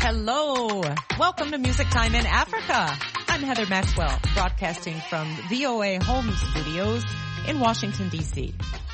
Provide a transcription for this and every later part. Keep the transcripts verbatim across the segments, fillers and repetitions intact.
Hello. Welcome to Music Time in Africa. I'm Heather Maxwell, broadcasting from V O A Home Studios in Washington, D C.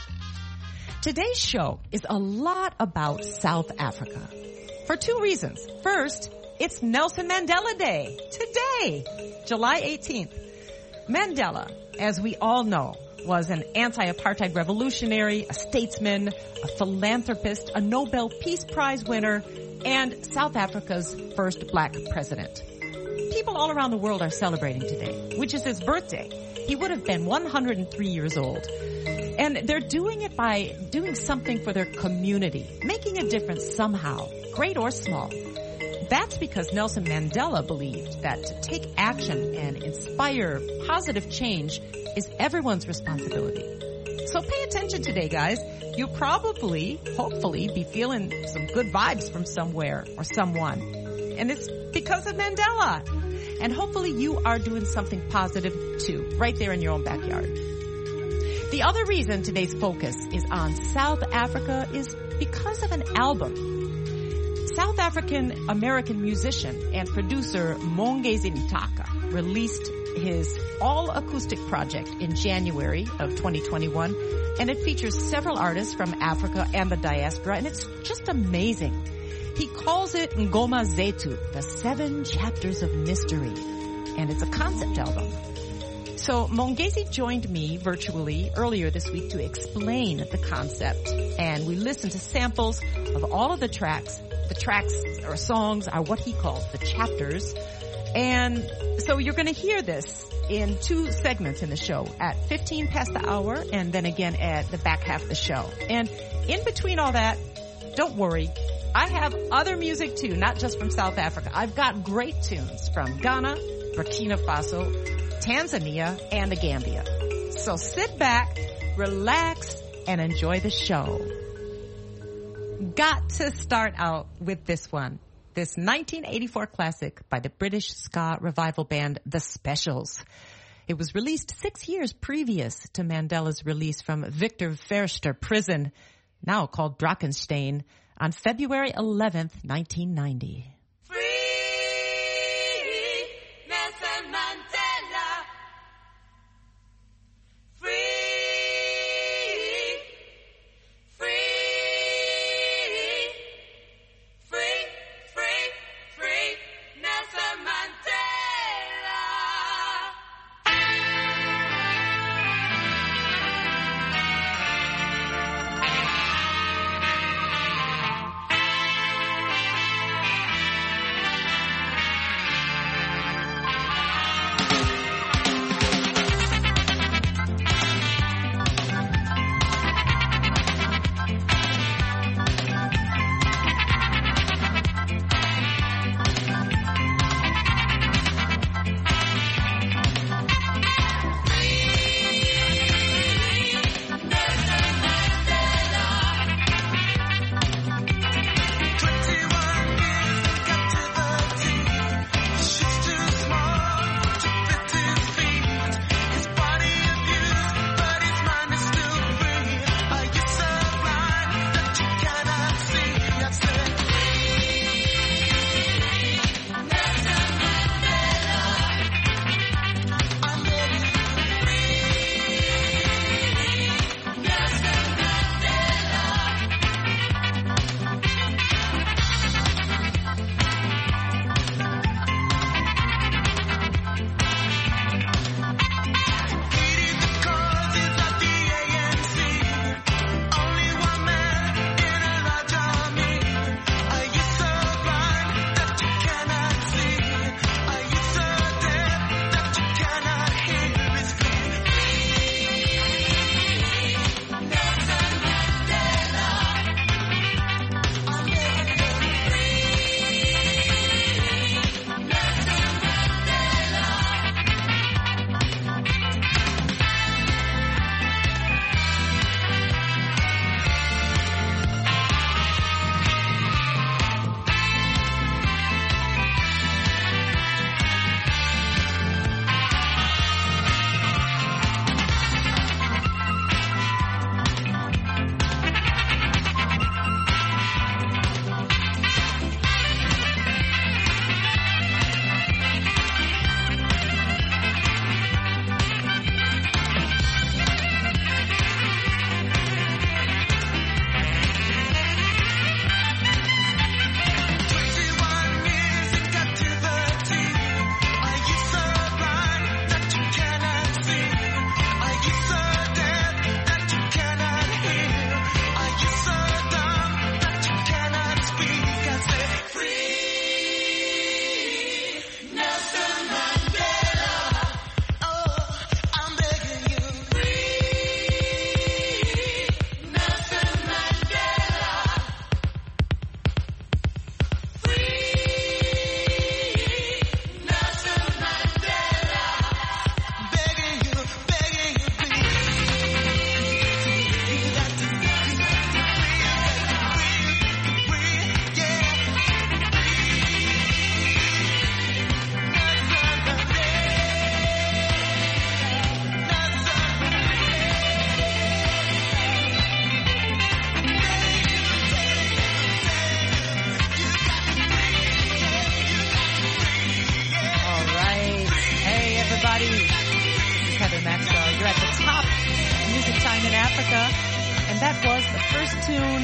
Today's show is a lot about South Africa for two reasons. First, it's Nelson Mandela Day today, July eighteenth. Mandela, as we all know, was an anti-apartheid revolutionary, a statesman, a philanthropist, a Nobel Peace Prize winner, and South Africa's first black president. People all around the world are celebrating today, which is his birthday. He would have been one hundred three years old. And they're doing it by doing something for their community, making a difference somehow, great or small. That's because Nelson Mandela believed that to take action and inspire positive change is everyone's responsibility. So pay attention today, guys. You'll probably, hopefully, be feeling some good vibes from somewhere or someone. And it's because of Mandela. And hopefully you are doing something positive too, right there in your own backyard. The other reason today's focus is on South Africa is because of an album. South African American musician and producer Mongezi Ntaka released his all-acoustic project in January of twenty twenty-one, and it features several artists from Africa and the diaspora, and it's just amazing. He calls it Ngoma Zethu, the seven chapters of mystery, and it's a concept album. So Mongezi joined me virtually earlier this week to explain the concept, and we listened to samples of all of the tracks. The tracks or songs are what he calls the chapters. And so you're going to hear this in two segments in the show, at fifteen past the hour and then again at the back half of the show. And in between all that, don't worry, I have other music too, not just from South Africa. I've got great tunes from Ghana, Burkina Faso, Tanzania, and the Gambia. So sit back, relax, and enjoy the show. Got to start out with this one. This nineteen eighty-four classic by the British ska revival band The Specials. It was released six years previous to Mandela's release from Victor Verster prison, now called Drakensberg, on February eleventh, nineteen ninety. Free Nelson Mandela. Free, free, free, free, free Nelson Mandela.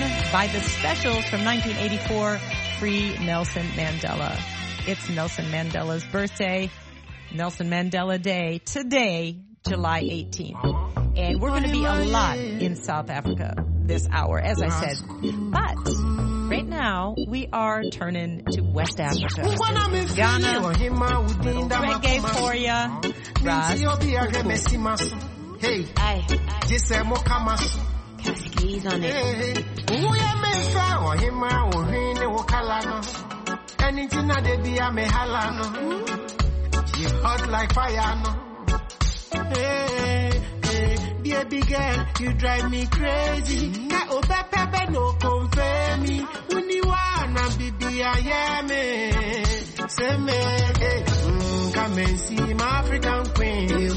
by the Specials from nineteen eighty-four, Free Nelson Mandela. It's Nelson Mandela's birthday, Nelson Mandela Day, today, July eighteenth. And we're going to be a lot in South Africa this hour, as I said. But right now, we are turning to West Africa. Ghana, reggae for ya. Ras. Hey, Aye. this is Mokamasu. Cascades on it. Who ya me fa or him or him or Kalano? Anything that they be a me halano. You hot like fire, no. Hey, hey, baby girl, you drive me crazy. Na obe pepe no confirm me. Uni wana bibi a yeme. Say me, hey, mm, come and see my African queen.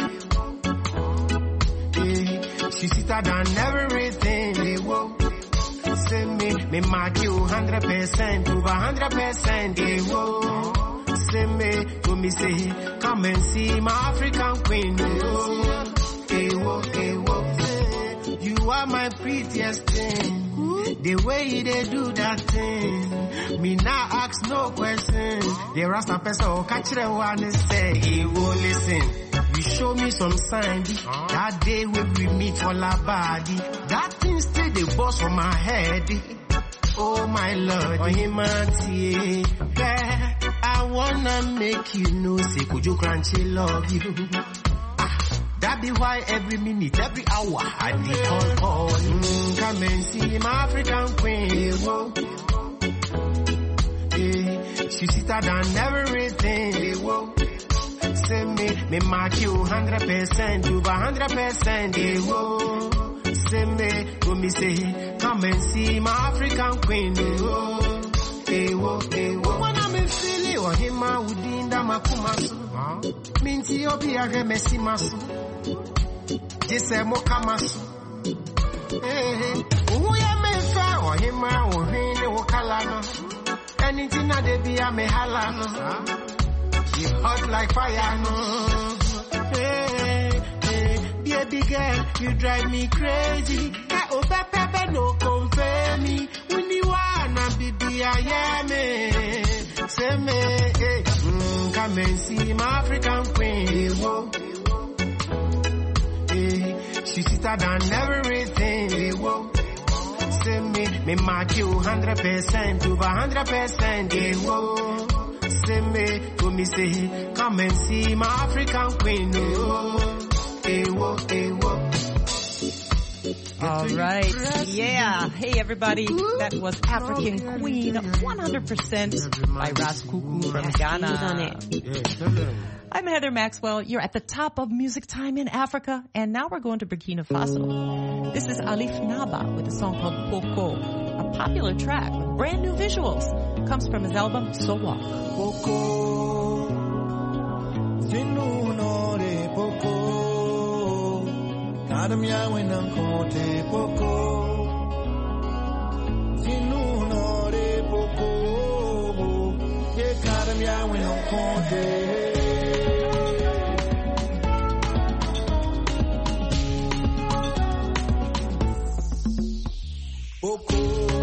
She sweeter than everything. They won't say me, me mark you hundred percent, over hundred percent. They won't say me, to me say, come and see my African queen. They won't, they won't, they won't. You are my prettiest thing. The way they do that thing, me now ask no question. The Rasta person catch the one and say, he will listen. You show me some sign, huh? That day when we meet all our body. That thing stay the boss on my head. Oh my Lord, oh humanity. Yeah, I wanna make you know, say, could you crunchy love you? Ah, that be why every minute, every hour, I dey call call. Mm, come and see my African queen. Whoa. Yeah, she sweeter than everything. Whoa. Say me, me mark you hundred percent, over hundred percent. They whoa. Say me, to me say, come and see my African queen. They whoa, they whoa, they whoa. When I'm in Philly or him, I would in the Makumasu. Minti obi a remesi masu. Jise mokamasu. Hey, who ya me fa or him, I would in the Wakalano. Anything that they be a me halano. You hot like fire, no. Hey, hey, baby girl, you drive me crazy. Ka oba pepe no confirm me. Uni wana bibi a yeme. Say me, hey, mm, come and see my African queen. Whoa. Hey, she sweeter than everything. Whoa. Say me, me mark you hundred percent, over hundred percent. Whoa. Say me, to me say, come and see my African queen. Oh, hey, whoa, hey, whoa. All right. Yeah. Hey, everybody. That was African Queen, one hundred percent by Ras Kuku from Ghana. I'm Heather Maxwell. You're at the top of Music Time in Africa. And now we're going to Burkina Faso. This is Alif Naba with a song called Poko, a popular track with brand new visuals. Comes from his album, Sowak. Poko, Zinunore Poko, Kadamya Winam Kote Poko, Zinunore Poko, Ye Kadamya Winam Kote. Poko.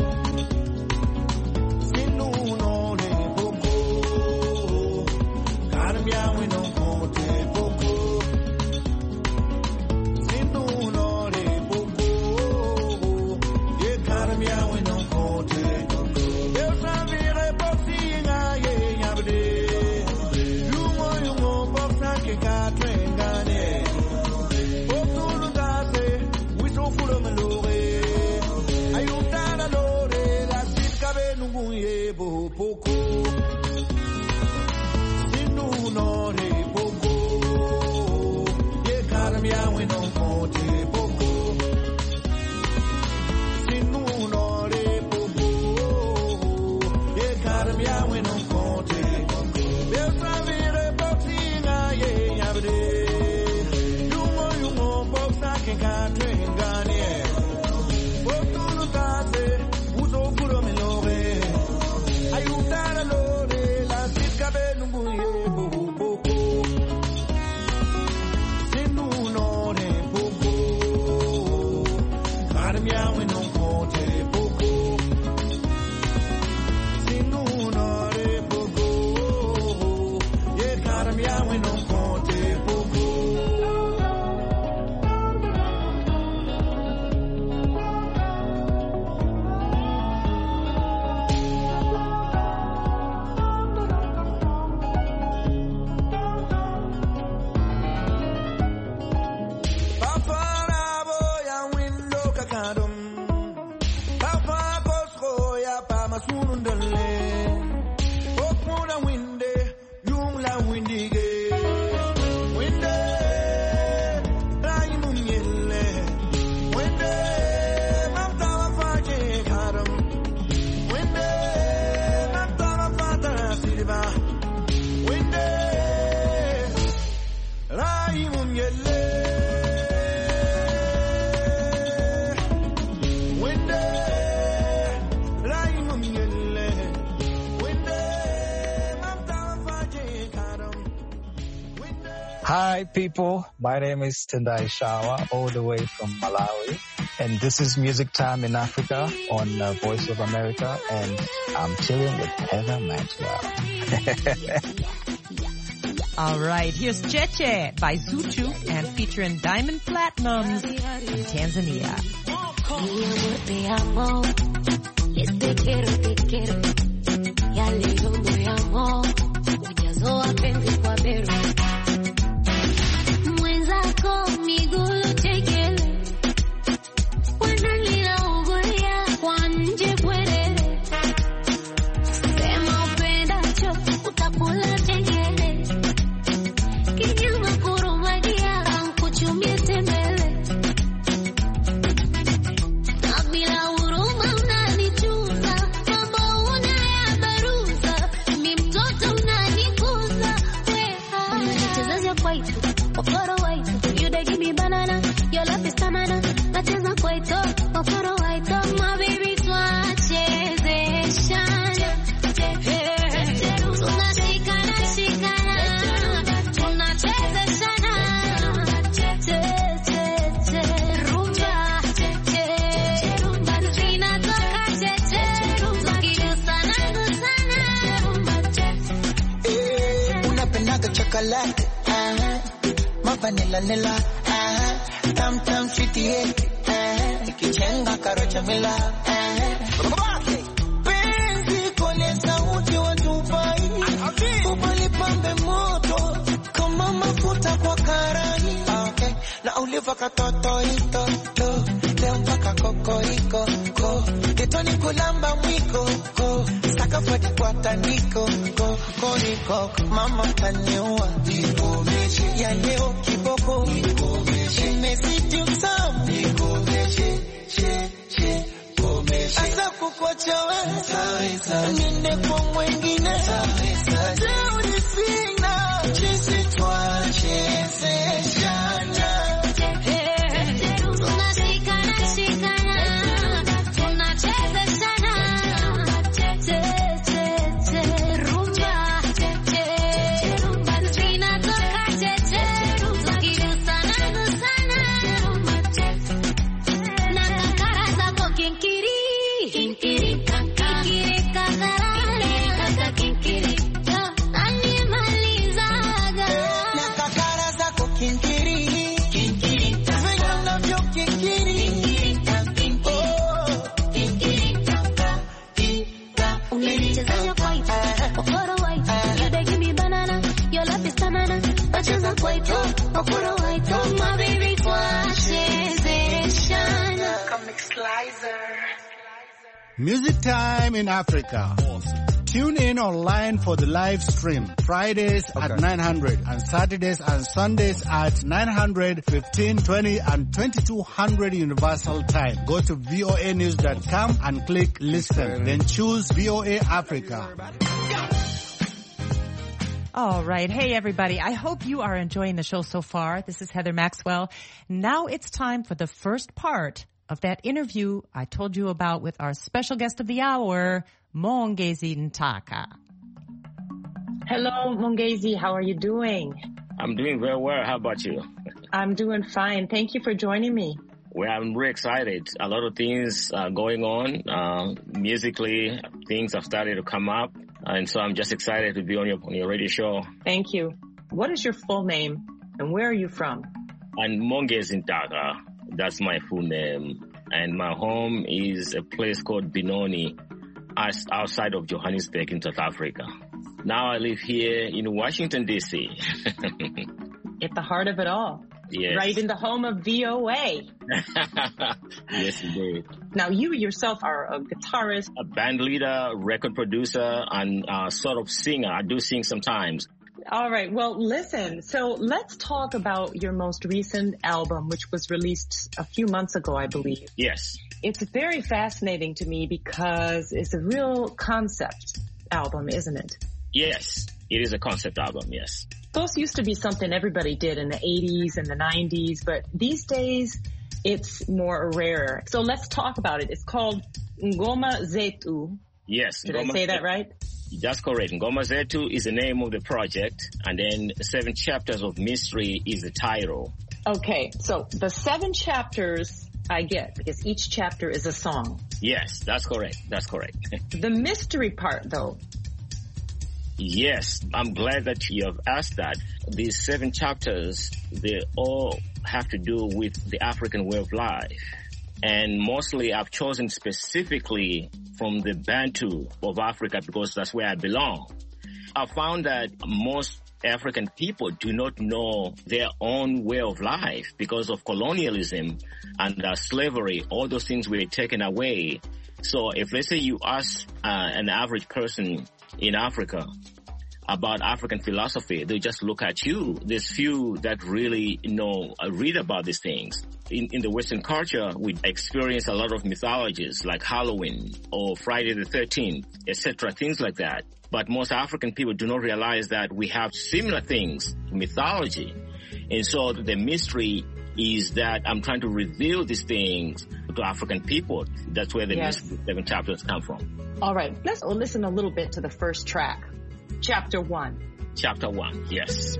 Poko, Sinu no re Poko, Ye Karamia we no Kote Poko, Sinu no re Poko, Ye Karamia we no Kote Poko, Besavire Boxina ye Yabde, Yumo Yumo Boxa can train Ganye, Boku no Tate, Uzo Puro Melore. Ayudar a lore, sunundale. Okuna winde, yungla windige. Winde, raimu miele. Winde, mamtawa faje karam. Winde, mamtawa fata silva. Winde, raimu miele. Hi people, my name is Tendai Shawa, all the way from Malawi, and this is Music Time in Africa on uh, Voice of America, and I'm chilling with Heather Maxwell. All right, here's Cheche by Zuchu and featuring Diamond Platinums from Tanzania. Chocolate, uh-huh. My vanilla, vanilla, uh-huh. Tam tam sweetie, uh-huh. Ikichenga karocha mila, uh-huh. Penzi kole sauti wa Dubai, ubali pambe moto, kama mafuta kwa karai, okay. Na uliva katoto ito, to, leo mpaka kokoriko, ko, getoni kulamba mwiko, ko, sakafadi kwa taniko, ko, koriko, mama taniua, niko mechi, ya leo kiboko, niko mechi, imesiti usamu, niko mechi, che, che, ko mechi, asa kukwacha we, ninde kwa mwengine, leo ni sina, chisi twa, chese shana. Music Time in Africa. Tune in online for the live stream. Fridays okay. at nine hundred and Saturdays and Sundays at nine hundred, fifteen, twenty and twenty-two hundred Universal Time. Go to V O A news dot com and click listen. Then choose V O A Africa. All right. Hey, everybody. I hope you are enjoying the show so far. This is Heather Maxwell. Now it's time for the first part of that interview I told you about with our special guest of the hour, Mongezi Ntaka. Hello, Mongezi. How are you doing? I'm doing very well. How about you? I'm doing fine. Thank you for joining me. Well, I'm really excited. A lot of things are going on. Uh, musically, things have started to come up. And so I'm just excited to be on your, on your radio show. Thank you. What is your full name and where are you from? I'm Mongezi Ntaka. That's my full name. And my home is a place called Benoni, outside of Johannesburg in South Africa. Now I live here in Washington, D C At the heart of it all. Yes. Right in the home of V O A. Yes, indeed. Now, you yourself are a guitarist. A band leader, record producer, and uh, sort of singer. I do sing sometimes. All right. Well, listen. So let's talk about your most recent album, which was released a few months ago, I believe. Yes. It's very fascinating to me because it's a real concept album, isn't it? Yes. It is a concept album, yes. Those used to be something everybody did in the eighties and the nineties, but these days it's more rare. So let's talk about it. It's called Ngoma Zetu. Yes. Did Ngoma I say that right? That's correct. Ngoma Zetu is the name of the project, and then Seven Chapters of Mystery is the title. Okay, so the seven chapters I get, because each chapter is a song. Yes, that's correct. That's correct. The mystery part, though. Yes, I'm glad that you have asked that. These seven chapters, they all have to do with the African way of life. And mostly I've chosen specifically from the Bantu of Africa because that's where I belong. I found that most African people do not know their own way of life because of colonialism and uh, slavery. All those things were taken away. So if, let's say, you ask uh, an average person in Africa about African philosophy, they just look at you. There's few that really, you know, read about these things. In, in the Western culture, we experience a lot of mythologies like Halloween or Friday the thirteenth, et cetera, things like that. But most African people do not realize that we have similar things, mythology. And so the mystery is that I'm trying to reveal these things to African people. That's where the Yes. mystery seven chapters come from. All right, let's listen a little bit to the first track. Chapter one. Chapter one, yes.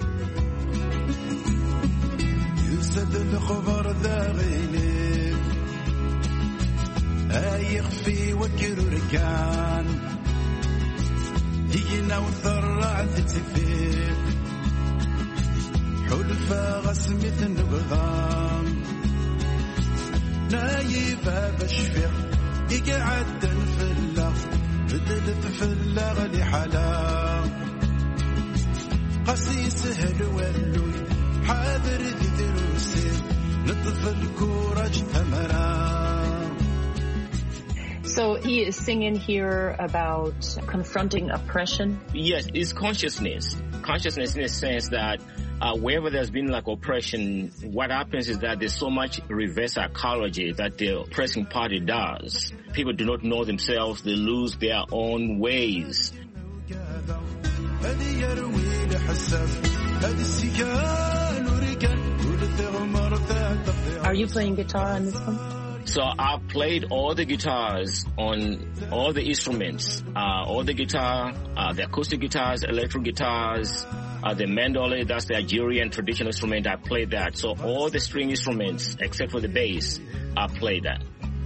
يسد الخبر ذا غيلي يخفي وكر ركان يجينا وثرع تتفيق حلفة غسمة النقضام نايبة بشفق يقعد الفلة بدل تفلغ لحلا قصي سهل ولوي حاضر ذي دروسي نطف الكورج ثمرا. So he is singing here about confronting oppression. Yes, it's consciousness. Consciousness in the sense that uh, wherever there's been like oppression, what happens is that there's so much reverse psychology that the oppressing party does. People do not know themselves. They lose their own ways. Are you playing guitar on this one? So I've played all the guitars on all the instruments, uh, all the guitar, uh, the acoustic guitars, electric guitars, uh, the mandolin, that's the Algerian traditional instrument, I played that. So all the string instruments, except for the bass, I played that.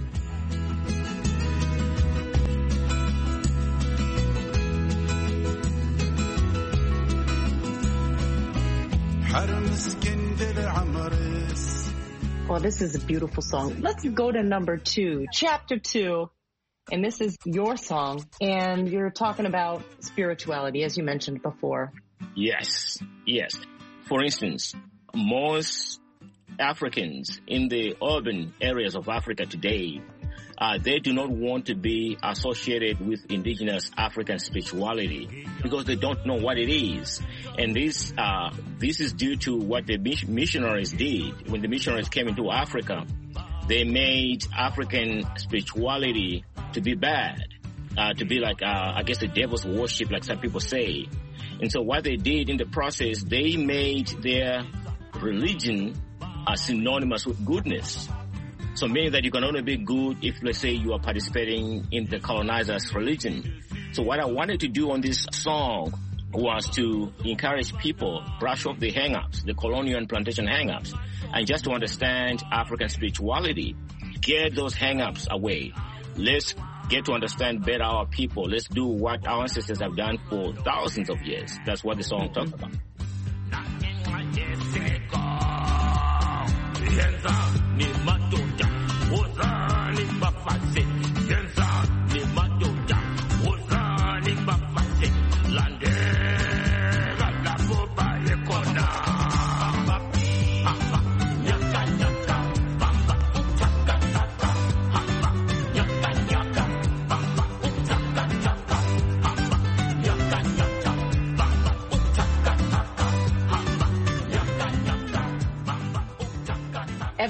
Well, this is a beautiful song. Let's go to number two, chapter two. And this is your song. And you're talking about spirituality, as you mentioned before. Yes, yes. For instance, most Africans in the urban areas of Africa today, uh, they do not want to be associated with indigenous African spirituality because they don't know what it is. And this, uh, this is due to what the missionaries did. When the missionaries came into Africa, they made African spirituality to be bad, uh, to be like, uh, I guess the devil's worship, like some people say. And so what they did in the process, they made their religion uh, synonymous with goodness. So meaning that you can only be good if, let's say, you are participating in the colonizer's religion. So what I wanted to do on this song was to encourage people, brush off the hang-ups, the colonial and plantation hang-ups, and just to understand African spirituality, get those hang-ups away. Let's get to understand better our people. Let's do what our ancestors have done for thousands of years. That's what the song talks about.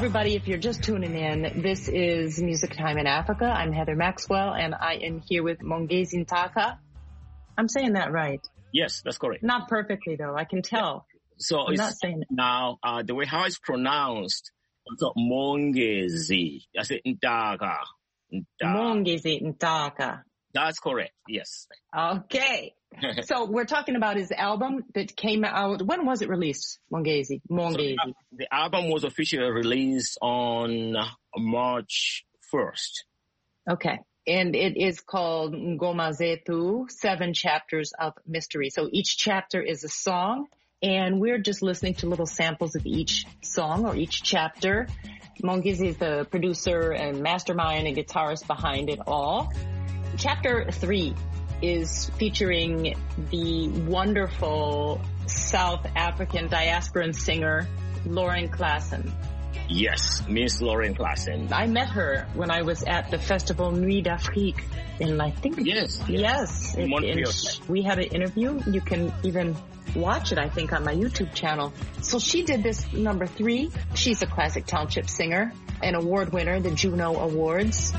everybody, if you're just tuning in, this is Music Time in Africa. I'm Heather Maxwell, and I am here with Mongezi Ntaka. I'm saying that right. Yes, that's correct. Not perfectly, though. I can tell. So I'm it's not saying it. now uh, the way how it's pronounced. So Mongezi. I say Ntaka. Ntaka. Mongezi Ntaka. That's correct. Yes. Okay. So we're talking about his album that came out. When was it released, Mongezi? Mongezi. So the, the album was officially released on March first. Okay. And it is called Ngoma Zetu, Seven Chapters of Mystery. So each chapter is a song, and we're just listening to little samples of each song or each chapter. Mongezi is the producer and mastermind and guitarist behind it all. Chapter three is featuring the wonderful South African diasporan singer, Lauren Klassen. Yes, Miss Lauren Klassen. I met her when I was at the festival Nuit d'Afrique in, I think. Yes. Yes. It, Montreal. we had an interview. You can even watch it, I think, on my YouTube channel. So she did this number three. She's a classic township singer, an award winner, the Juno Awards.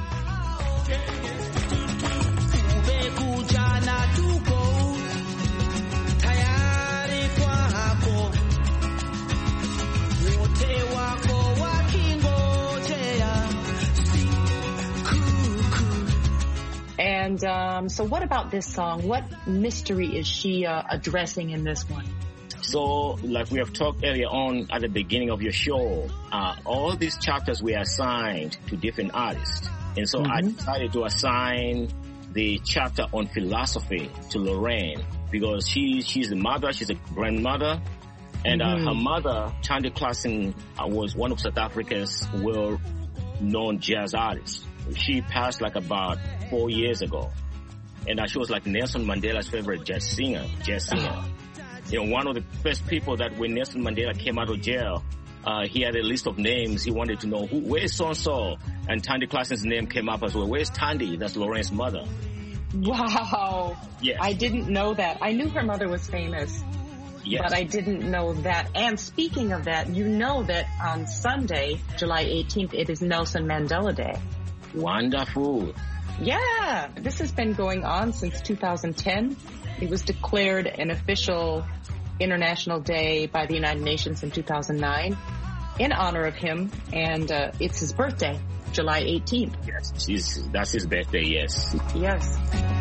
And um, so what about this song? What mystery is she uh, addressing in this one? So, like we have talked earlier on at the beginning of your show, uh, all these chapters were assigned to different artists. And so mm-hmm. I decided to assign the chapter on philosophy to Lorraine because she she's a mother, she's a grandmother. And mm-hmm. uh, her mother, Thandi Klassen, uh, was one of South Africa's well-known jazz artists. She passed like about four years ago. And uh, she was like Nelson Mandela's favorite jazz singer, jazz singer. Uh-huh. You know, one of the first people that when Nelson Mandela came out of jail, uh, he had a list of names. He wanted to know, who, where's so-and-so? And Thandi Klassen's name came up as well. Where's Thandi? That's Lorraine's mother. Wow. Yes. I didn't know that. I knew her mother was famous. Yes. But I didn't know that. And speaking of that, you know that on Sunday, July eighteenth, it is Nelson Mandela Day. Wonderful. Yeah, this has been going on since two thousand ten. It was declared an official international day by the United Nations in two thousand nine in honor of him, and uh, it's his birthday, July eighteenth. Yes, she's, that's his birthday, yes. Yes.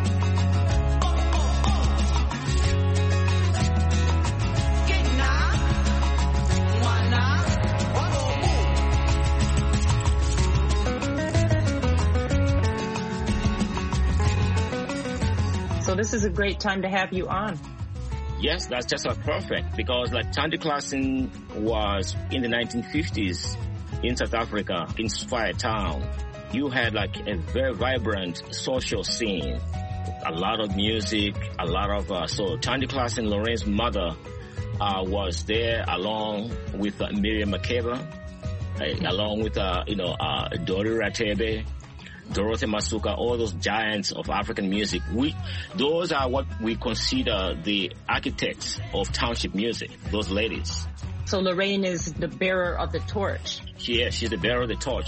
This is a great time to have you on. Yes, that's just like perfect because like Thandi Klassen was in the nineteen fifties in South Africa, in Spire Town. You had like a very vibrant social scene, a lot of music, a lot of, uh, so Thandi Klassen, Lorraine's mother, uh, was there along with uh, Miriam Makeba, uh, along with, uh, you know, uh, Dori Ratebe, Dorothy Masuka, all those giants of African music. We, those are what we consider the architects of township music, those ladies. So Lorraine is the bearer of the torch. She is, she's the bearer of the torch.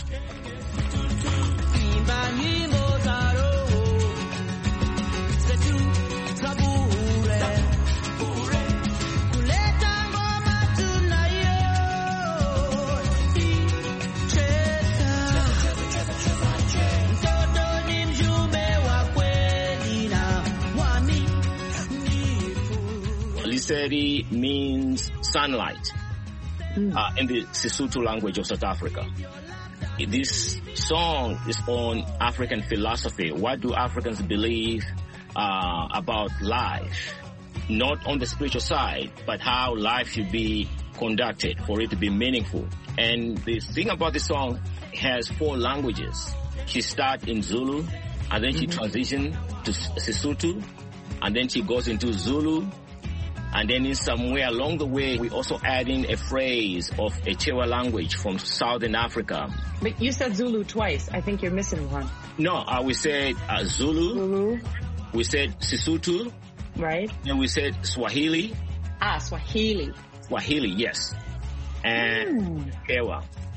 Liseri means sunlight mm. uh, in the Sesotho language of South Africa. This song is on African philosophy. What do Africans believe uh, about life? Not on the spiritual side, but how life should be conducted for it to be meaningful. And the thing about this song has four languages. She starts in Zulu, and then she mm-hmm. transitions to Sesotho, and then she goes into Zulu. And then in somewhere along the way, we also add in a phrase of a Chewa language from Southern Africa. But you said Zulu twice. I think you're missing one. No, uh, we said uh, Zulu. Zulu. We said Sesotho. Right. And we said Swahili. Ah, Swahili. Swahili, yes. And mm. Chewa.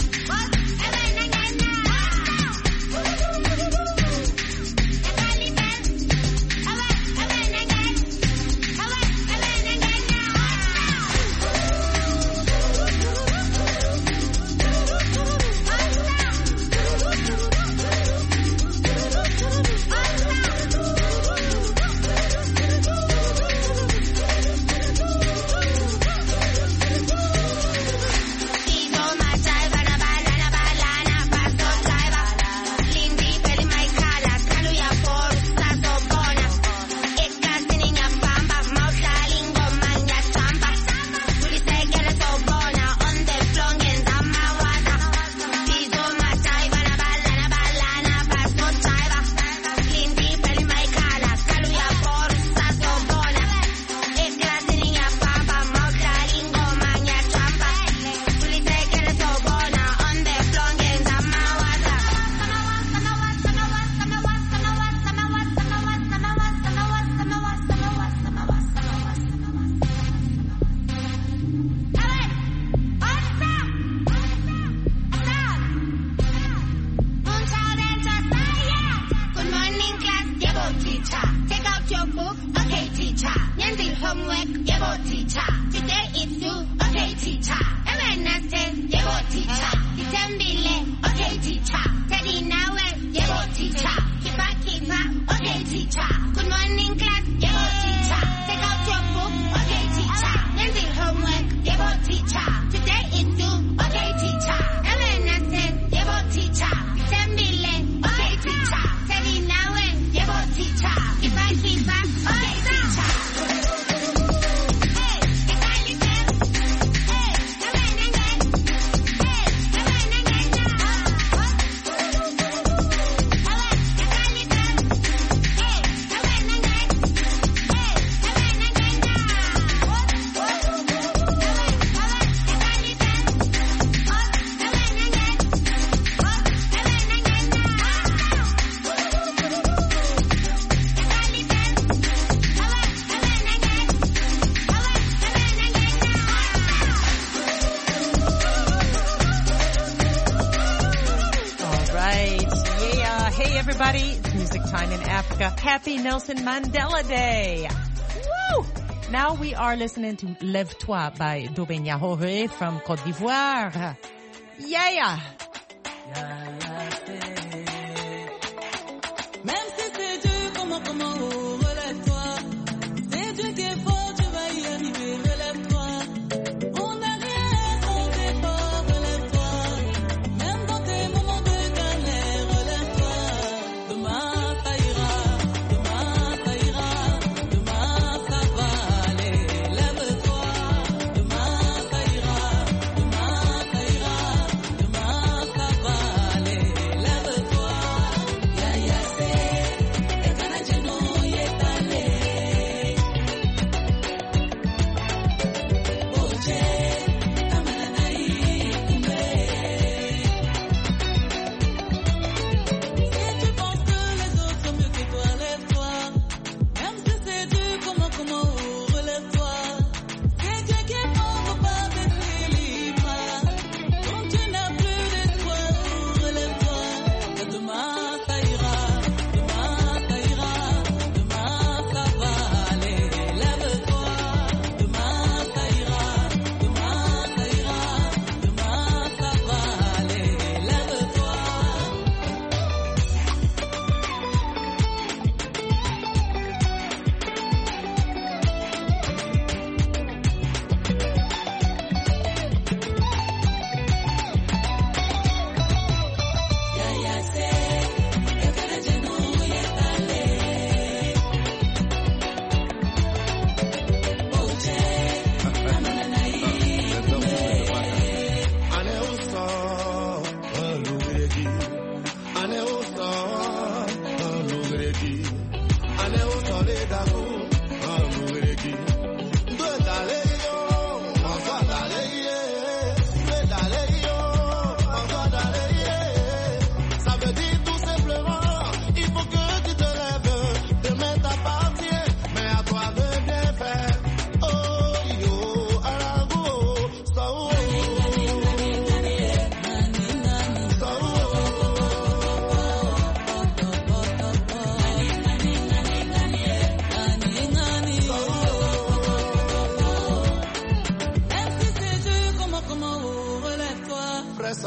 Happy Nelson Mandela Day. Woo! Now we are listening to Lève-toi by Dobé Niahoré from Côte d'Ivoire. Yeah!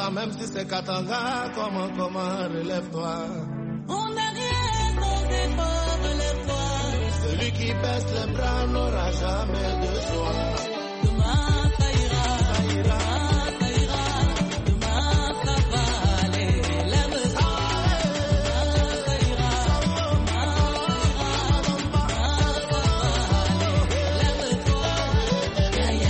ça, même si c'est Katanga, comment, comment, relève-toi. On n'a rien aux efforts, relève-toi. Celui qui baisse les bras n'aura jamais de joie. Demain ça ira, ça ira, ça ira. Demain ça va aller, lève-toi. Demain ça ira, demain ça va aller, lève-toi. Yaya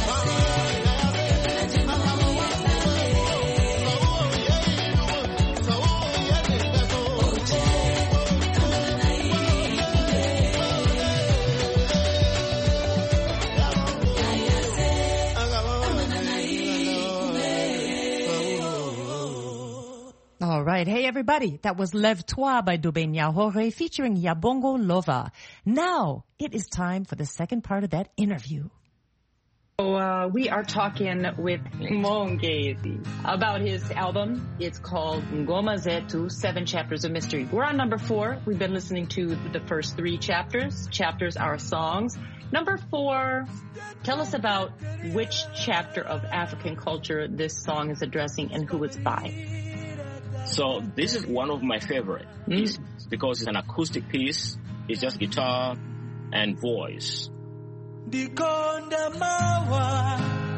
All right. Hey, everybody. That was Lève-toi by Dubé Nyahore featuring Yabongo Lova. Now it is time for the second part of that interview. So uh, we are talking with Mongezi about his album. It's called Ngoma Zetu, Seven Chapters of Mystery. We're on number four. We've been listening to the first three chapters. Chapters are songs. Number four, tell us about which chapter of African culture this song is addressing and who it's by. So this is one of my favorite pieces mm. because it's an acoustic piece. It's just guitar and voice. Dikonda mawa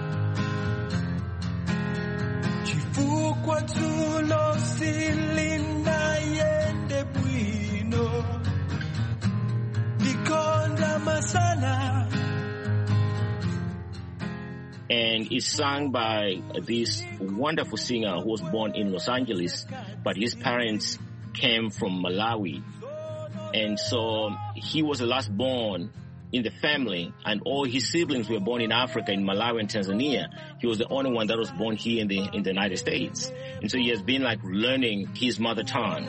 Chifukwa tulo silina yende bwino Dikonda masana. And it's sung by this wonderful singer who was born in Los Angeles, but his parents came from Malawi. And so he was the last born in the family, and all his siblings were born in Africa, in Malawi and Tanzania. He was the only one that was born here in the in the United States. And so he has been like learning his mother tongue.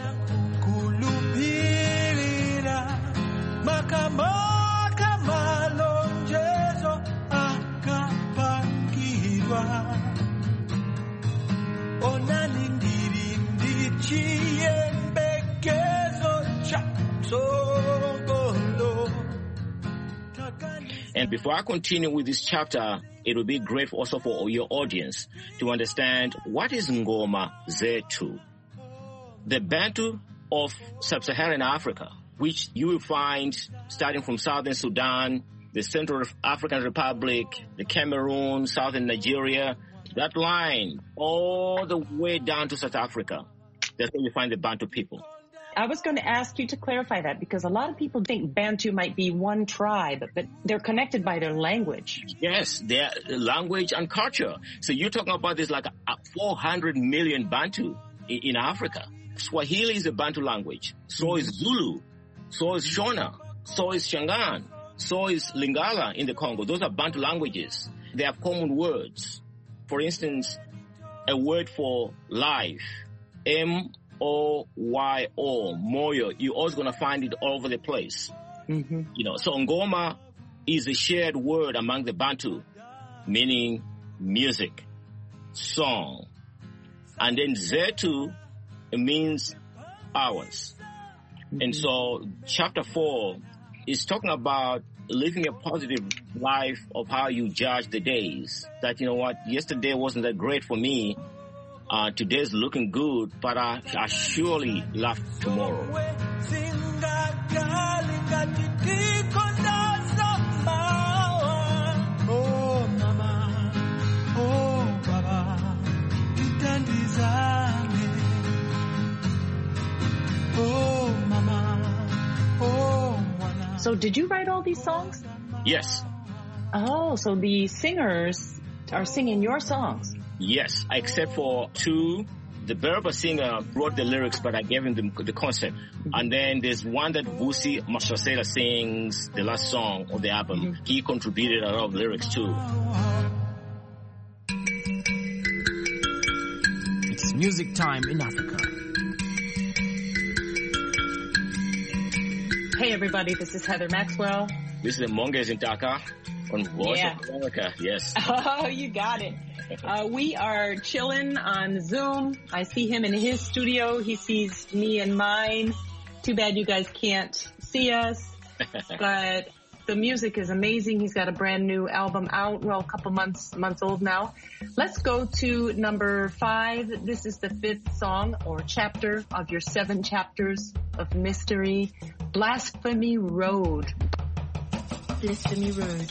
And before I continue with this chapter, it would be great also for your audience to understand what is Ngoma Zetu. The Bantu of Sub-Saharan Africa, which you will find starting from Southern Sudan, the Central African Republic, the Cameroon, Southern Nigeria, that line all the way down to South Africa. That's where you find the Bantu people. I was going to ask you to clarify that because a lot of people think Bantu might be one tribe, but they're connected by their language. Yes, their language and culture. So you're talking about this like a four hundred million Bantu in, in Africa. Swahili is a Bantu language. So is Zulu. So is Shona. So is Shangaan. So is Lingala in the Congo. Those are Bantu languages. They have common words. For instance, a word for life, M O Y O, Moyo. You're always going to find it all over the place. Mm-hmm. You know, so Ngoma is a shared word among the Bantu, meaning music, song. And then Zetu means hours. Mm-hmm. And so chapter four is talking about living a positive life of how you judge the days. That, you know what, yesterday wasn't that great for me. Uh, today's looking good, but I, I surely love tomorrow. Oh, mama, oh, baba, oh, mama, oh, so did you write all these songs? Yes. Oh, so the singers are singing your songs? Yes, except for two. The Berber singer wrote the lyrics, but I gave him the, the concept. Mm-hmm. And then there's one that Vusi Mashasela sings, the last song of the album. Mm-hmm. He contributed a lot of lyrics too. It's music time in Africa. Hey everybody, this is Heather Maxwell. This is Mongezi Ntaka on Voice yeah. of America. Yes. Oh, you got it. Uh, we are chilling on Zoom. I see him in his studio. He sees me in mine. Too bad you guys can't see us. But The music is amazing. He's got a brand new album out, well, a couple months months old now. Let's go to number five. This is the fifth song or chapter of your seven chapters of mystery, Blasphemy Road. Blasphemy Road.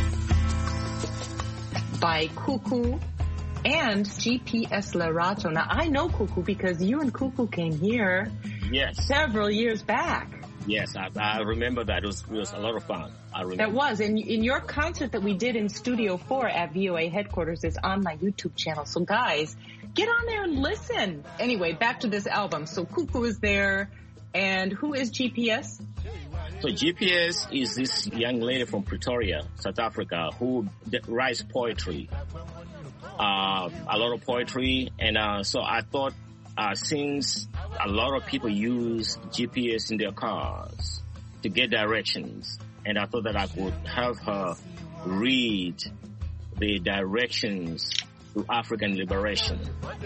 By Cuckoo and G P S Lerato. Now, I know Cuckoo because you and Cuckoo came here yes. several years back. Yes, I, I remember that. It was, it was a lot of fun. I remember. That was. And in your concert that we did in Studio four at V O A headquarters is on my YouTube channel. So guys, get on there and listen. Anyway, back to this album. So Cuckoo is there. And who is G P S? So G P S is this young lady from Pretoria, South Africa, who writes poetry. Uh, a lot of poetry. And uh, so I thought, Uh, since a lot of people use G P S in their cars to get directions, and I thought that I could have her read the directions to African liberation.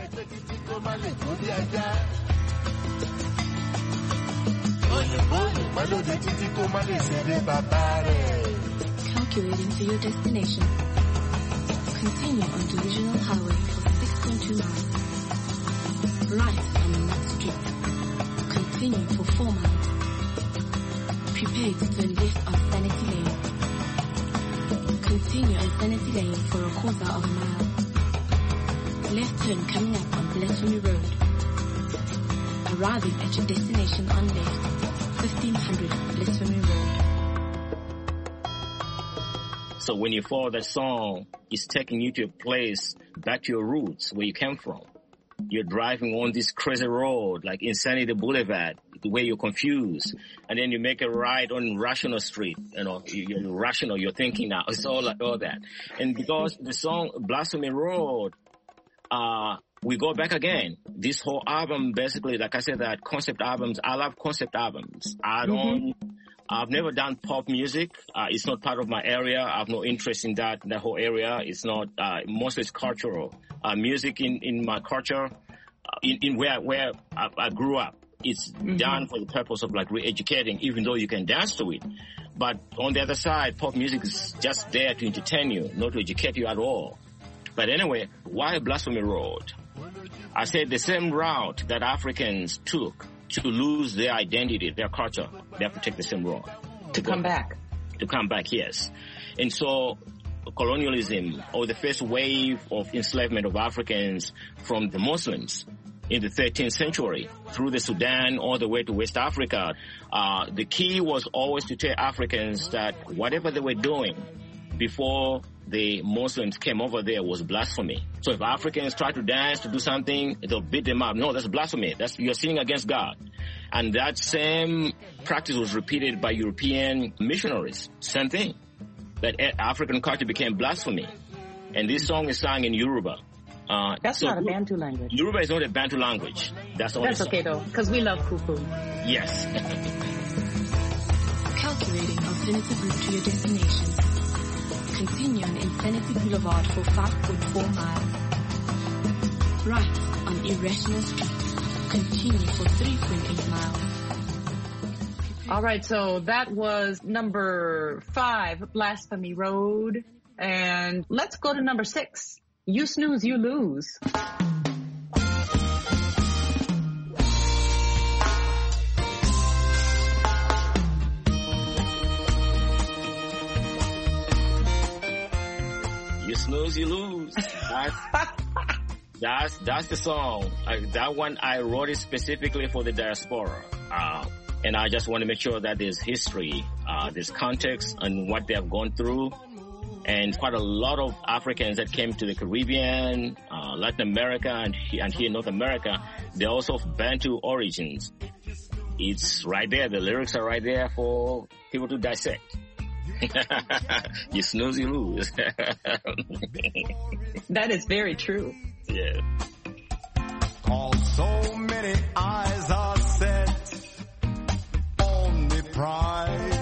Calculating for your destination. Continue on Divisional Highway for six point two miles. Right on the next street. Continue for four miles. Prepare to turn left on Sanity Lane. Continue on Sanity Lane for a quarter of a mile. Left turn coming up on Blasphemy Road. Arriving at your destination on left, fifteen hundred Blasphemy Road. So when you follow that song, it's taking you to a place back to your roots, where you came from. You're driving on this crazy road, like Insanity Boulevard, where you're confused. And then you make a ride on Rational Street. You know, you're rational, you're thinking now. It's all like all that. And because the song Blasphemy Road, uh, we go back again. This whole album, basically, like I said, that concept albums, I love concept albums. I don't, mm-hmm. I've never done pop music. Uh, it's not part of my area. I have no interest in that, that whole area. It's not, uh, mostly it's cultural. Uh, music in, in my culture, uh, in, in where, where I, I grew up. It's mm-hmm. done for the purpose of like re-educating, even though you can dance to it. But on the other side, pop music is just there to entertain you, not to educate you at all. But anyway, why Blasphemy Road? I said the same route that Africans took to lose their identity, their culture, they have to take the same road. To, to come go, back. To come back, yes. And so colonialism, or the first wave of enslavement of Africans from the Muslims in the thirteenth century through the Sudan all the way to West Africa, uh, the key was always to tell Africans that whatever they were doing before the Muslims came over there was blasphemy. So if Africans try to dance, to do something, they'll beat them up. No, that's blasphemy. That's, you're sinning against God. And that same practice was repeated by European missionaries. Same thing. That African culture became blasphemy. And this song is sung in Yoruba. Uh, That's so not a Bantu language. Yoruba is not a Bantu language. That's all. That's okay though, because we love Cuckoo. Yes. Calculating alternative route to your destination. Continue on Insanity Boulevard for five point four miles. Right on Irrational Street. Continue for three point eight miles. All right, so that was number five, Blasphemy Road. And let's go to number six. You snooze, you lose. You snooze, you lose. That's, that's, that's the song. Uh, that one, I wrote it specifically for the diaspora. Uh, and I just want to make sure that there's history, uh, there's context on what they have gone through. And quite a lot of Africans that came to the Caribbean, uh, Latin America, and, and here in North America, they're also of Bantu origins. It's right there. The lyrics are right there for people to dissect. You snooze, you lose. That is very true. Yeah. All so many eyes are set on the prize.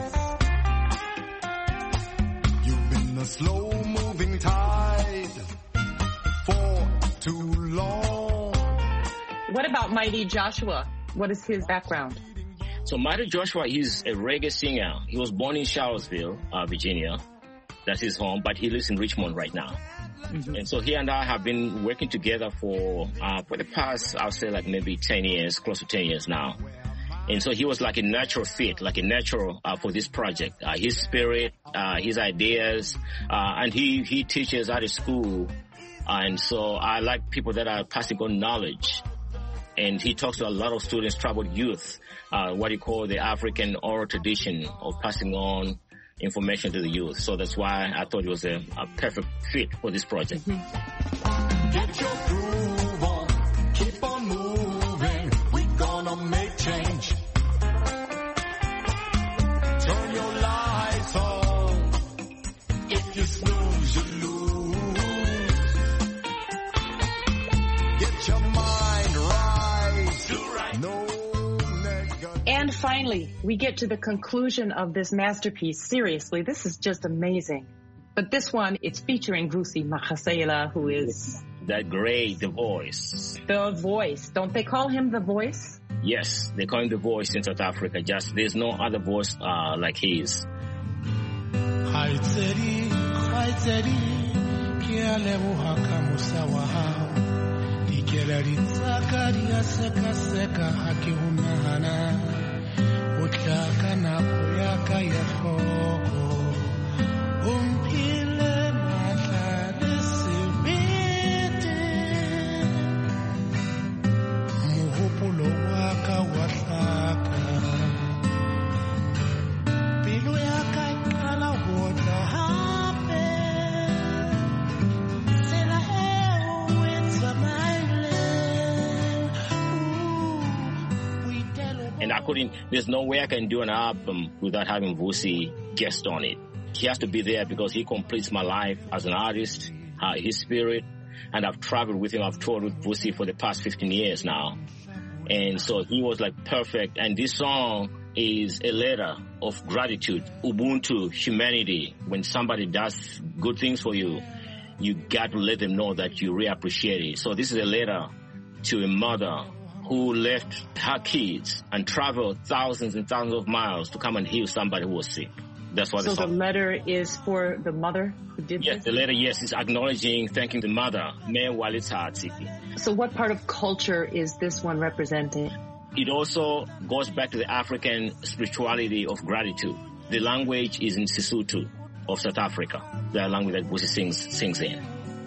You've been a slow-moving tide for too long. What about Mighty Joshua? What is his background? So Mighty Joshua is a reggae singer. He was born in Charlottesville, uh, Virginia. That's his home, but he lives in Richmond right now. Mm-hmm. And so he and I have been working together for uh, for the past, I'll say like maybe ten years, close to ten years now. And so he was like a natural fit, like a natural uh, for this project. Uh, his spirit, uh, his ideas, uh, and he, he teaches at a school. Uh, and so I like people that are passing on knowledge. And he talks to a lot of students, tribal youth, uh, what you call the African oral tradition of passing on information to the youth. So that's why I thought it was a, a perfect fit for this project. Mm-hmm. Get your groove on, keep on moving, we're gonna make change. Turn your lights on, if you snooze, you lose. Get your mind right, no negative. And finally, we get to the conclusion of this masterpiece. Seriously, this is just amazing. But this one, it's featuring Vusi Makgasela, who is... That great, the voice. The voice. Don't they call him the voice? Yes, they call him the voice in South Africa. Just there's no other voice uh, like his. And I couldn't, there's no way I can do an album without having Vusi guest on it. He has to be there because he completes my life as an artist, uh, his spirit, and I've traveled with him. I've toured with Vusi for the past fifteen years now. And so he was like perfect. And this song is a letter of gratitude, Ubuntu, humanity. When somebody does good things for you, you got to let them know that you really appreciate it. So this is a letter to a mother who left her kids and traveled thousands and thousands of miles to come and heal somebody who was sick. That's what so the song. So the letter is for the mother who did yes, this? The letter, yes, is acknowledging, thanking the mother. So what part of culture is this one representing? It also goes back to the African spirituality of gratitude. The language is in Sesotho of South Africa, the language that Vusi sings, sings in.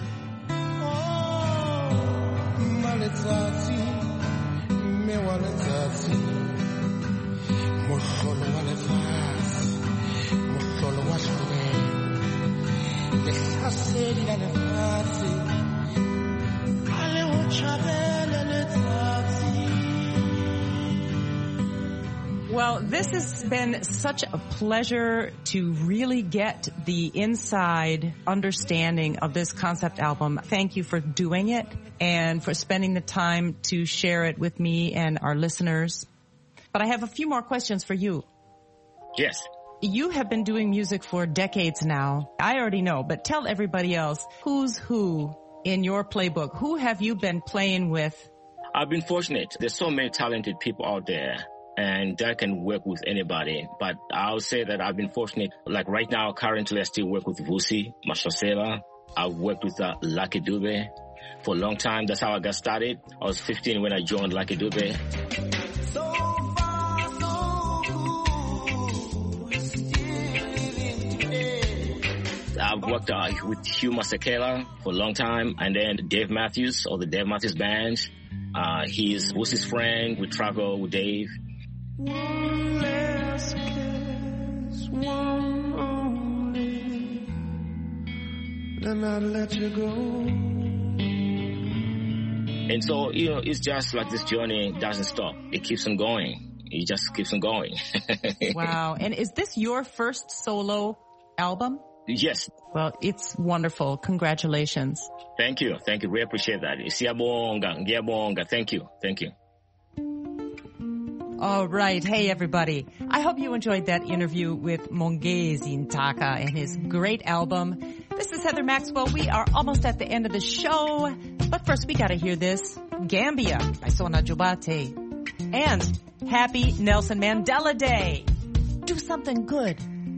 Well, this has been such a pleasure to really get the inside understanding of this concept album. Thank you for doing it and for spending the time to share it with me and our listeners. But I have a few more questions for you. Yes. You have been doing music for decades now. I already know, but tell everybody else, who's who in your playbook? Who have you been playing with? I've been fortunate. There's so many talented people out there, and that can work with anybody. But I'll say that I've been fortunate. Like right now, currently, I still work with Vusi Makgasela. I've worked with uh, Lucky Dube for a long time. That's how I got started. I was fifteen when I joined Lucky Dube. I've worked uh, with Hugh Masekela for a long time, and then Dave Matthews of the Dave Matthews Band. Uh, he's Vusi's friend. We travel with Dave. One last kiss, one only, then I'll let you go. And so, you know, it's just like this journey doesn't stop. It keeps on going. It just keeps on going. Wow. And is this your first solo album? Yes. Well, it's wonderful. Congratulations. Thank you. Thank you. We appreciate that. Siyabonga. Thank you. Thank you. All right. Hey, everybody. I hope you enjoyed that interview with Mongezi Ntaka and his great album. This is Heather Maxwell. We are almost at the end of the show. But first, we got to hear this. Gambia by Sona Jobate. And Happy Nelson Mandela Day. Do something good.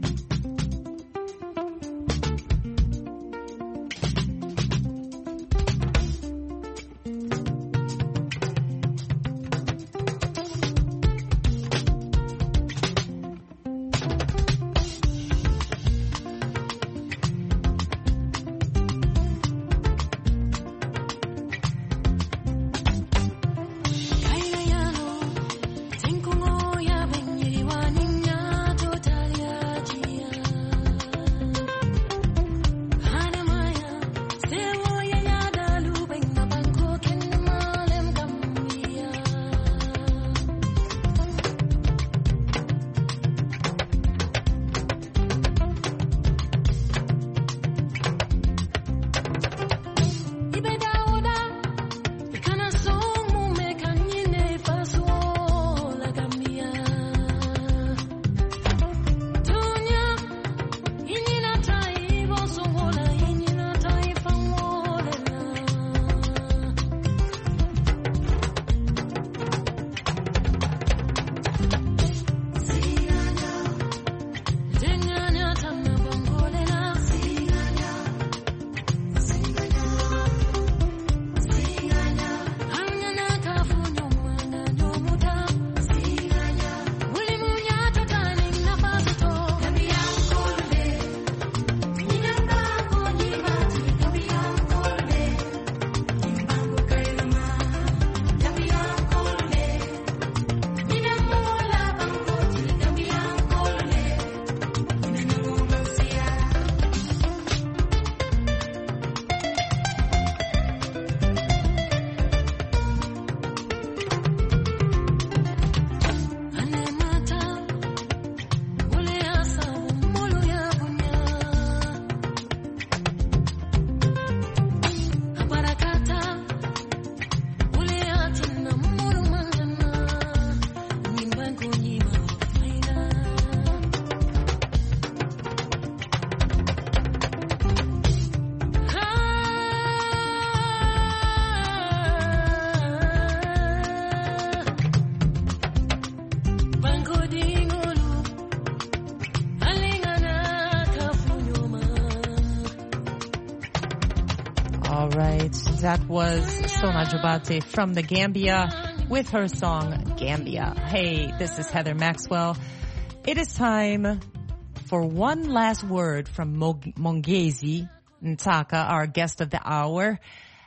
That was Sona Jobate from the Gambia with her song Gambia. Hey, this is Heather Maxwell. It is time for one last word from Mongezi Ntaka, our guest of the hour.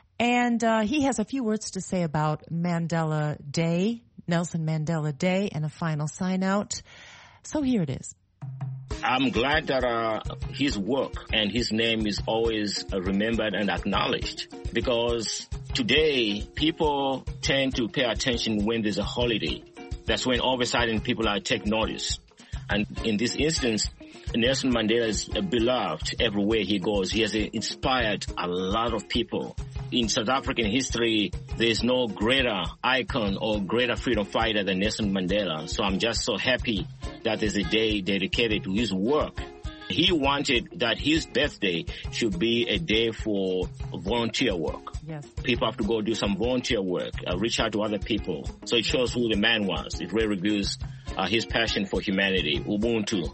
And uh, he has a few words to say about Mandela Day, Nelson Mandela Day, and a final sign out. So here it is. I'm glad that uh, his work and his name is always uh, remembered and acknowledged, because today people tend to pay attention when there's a holiday. That's when all of a sudden people are take notice. And in this instance, Nelson Mandela is beloved everywhere he goes. He has inspired a lot of people. In South African history, there's no greater icon or greater freedom fighter than Nelson Mandela. So I'm just so happy that there's a day dedicated to his work. He wanted that his birthday should be a day for volunteer work. Yes. People have to go do some volunteer work, uh, reach out to other people. So it shows who the man was. It really reveals uh, his passion for humanity. Ubuntu.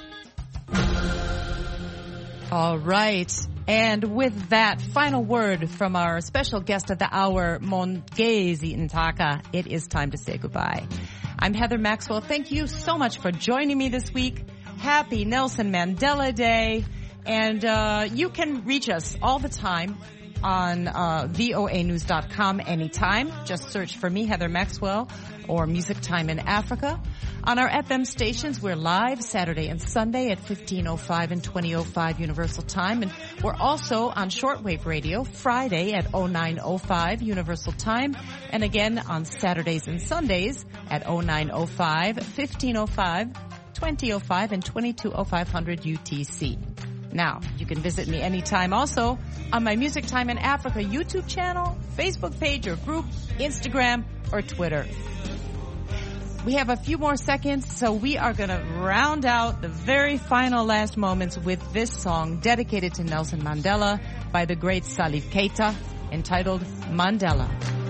All right. And with that final word from our special guest of the hour, Mongezi Ntaka, it is time to say goodbye. I'm Heather Maxwell. Thank you so much for joining me this week. Happy Nelson Mandela Day. And uh, you can reach us all the time on uh, V O A news dot com anytime. Just search for me, Heather Maxwell, or Music Time in Africa. On our F M stations, we're live Saturday and Sunday at fifteen oh five and twenty oh five Universal Time. And we're also on shortwave radio Friday at oh nine oh five Universal Time. And again on Saturdays and Sundays at oh nine oh five, fifteen oh five, twenty oh five, and twenty-two oh five hundred U T C. Now, you can visit me anytime also on my Music Time in Africa YouTube channel, Facebook page or group, Instagram, or Twitter. We have a few more seconds, so we are going to round out the very final last moments with this song dedicated to Nelson Mandela by the great Salif Keita, entitled Mandela.